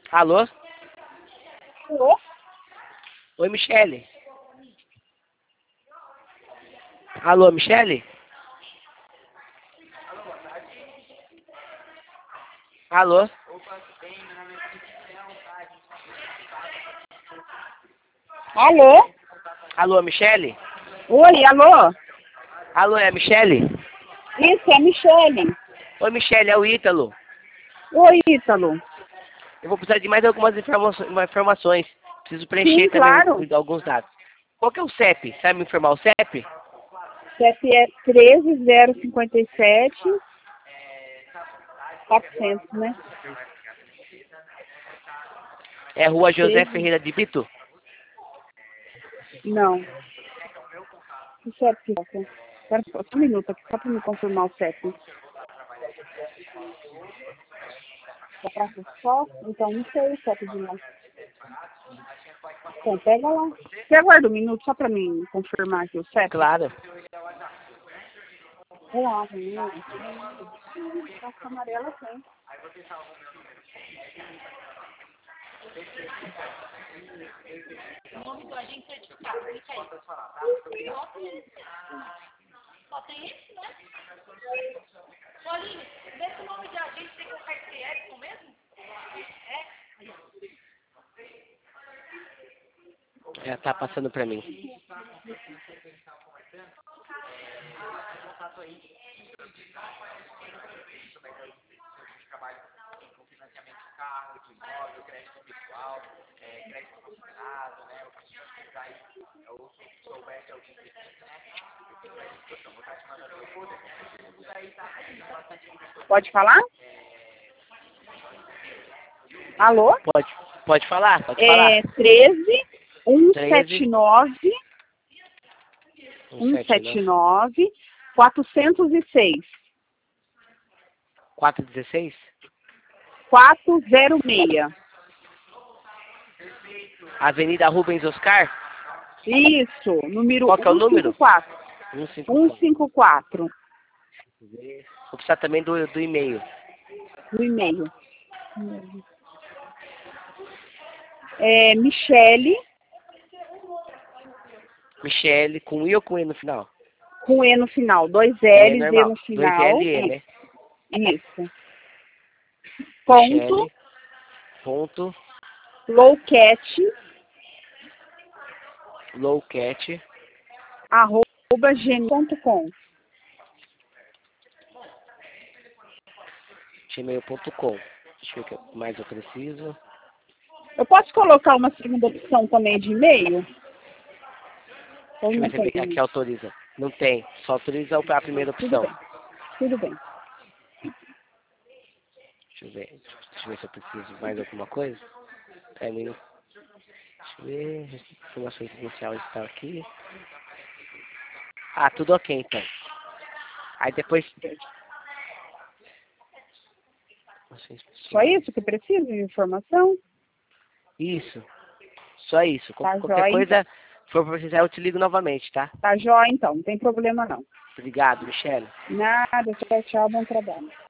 Alô? Alô? Oi, Michele. Alô, Michele? Alô? Alô? Alô, Michele? Oi, alô? Alô, é a Michele? Isso, é a Michele. Oi, Michele, é o Ítalo. Oi, Ítalo. Eu vou precisar de mais algumas informações. Preciso preencher Sim, também claro. alguns dados. Qual que é o CEP? Sabe me informar o CEP? CEP é 13057 400, né? É Rua José 13. Ferreira de Brito? Não. Que CEP que é? Espera só um minuto aqui, só para me confirmar o CEP. Da Praça Só? Então, não sei o CEP de lá. Então, pega lá. Você aguarda um minuto só para mim confirmar aqui o CEP? Claro. Relaxa, menina. Praça Amarela tem. Já tá passando pra mim. Pode falar? Alô? Pode falar? Pode É falar. 13 13, 179 179, 179 406 416? 406. Avenida Rubens Oscar? Isso, número Qual que é o número? 154. 154. 154 Vou precisar também do e-mail. do e-mail. É Michele, Michele, com I ou com E no final? com E no final, dois Com E L's, E normal. no Dois final. L e E, né? Isso. Ponto, Michele, ponto, lowcat, lowcat, arroba gmail.com. gmail.com. Deixa eu ver o que mais eu preciso. Eu posso colocar uma segunda opção também de e-mail? Ou Deixa eu não ver se tem? aqui autoriza. Não tem. Só autoriza a primeira Tudo opção. bem, tudo bem. Deixa eu ver. Deixa eu ver se eu preciso de mais alguma coisa. É, deixa eu ver. Informações iniciais estão aqui. Ah, tudo ok então. Aí depois. Informações Só pessoais. isso que precisa de informação? Isso. Só isso. Tá Qualquer jóia, então. coisa, se for precisar, eu te ligo novamente, tá? Tá jóia, então. Não tem problema, não. Obrigado, Michele. Nada. Tchau, tchau. Bom trabalho.